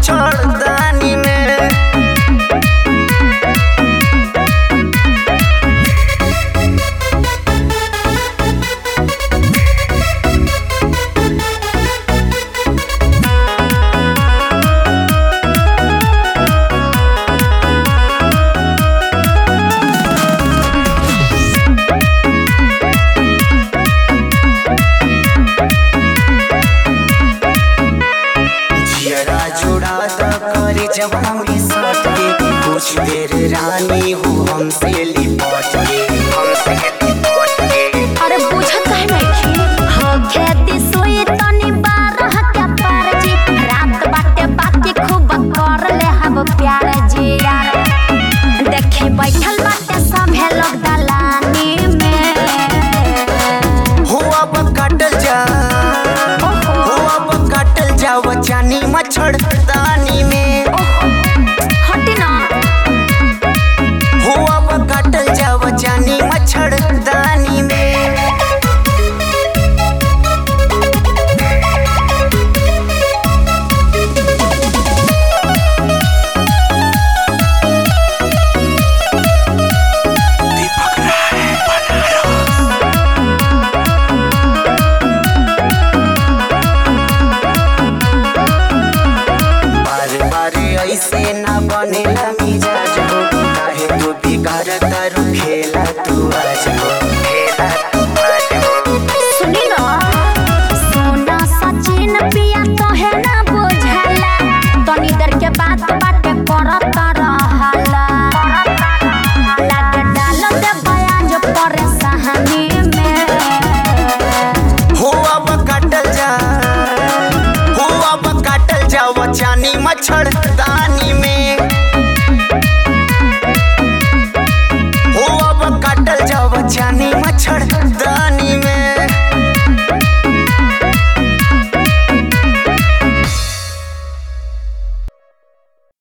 मच्छरदानी में। जब हमरे साथ के कुछ देर रानी हो हमसे लिपट के अरे बुझत काहे नइखे हो खेती सोई तनी बारह के पार जी रात बाटे बाकी खूब कर ले हम प्यार जी देखे बैठल बाटे सभे लोग दलानी में हो अब काटल जाओ जानी मच्छरदानी में। जानी मच्छरदानी में। बार बार ऐसे ना बनेला मिजाज हो काहे तू बिगाड़ तारू खेला तू आज।